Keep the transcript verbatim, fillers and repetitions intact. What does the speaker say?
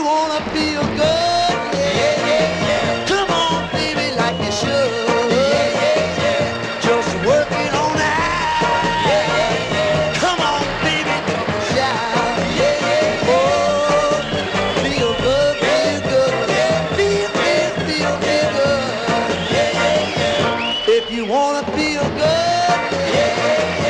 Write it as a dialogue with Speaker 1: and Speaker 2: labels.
Speaker 1: wanna feel good, yeah, yeah, yeah. Come on, baby, like you should. Yeah, yeah, yeah. Just working on out. Yeah, yeah, yeah. Come on, baby, don't shout. Yeah, yeah, yeah. Oh, feel good, feel good. Yeah, feel, feel, feel, feel good. Yeah, yeah, yeah. If you wanna feel good, yeah, yeah, yeah.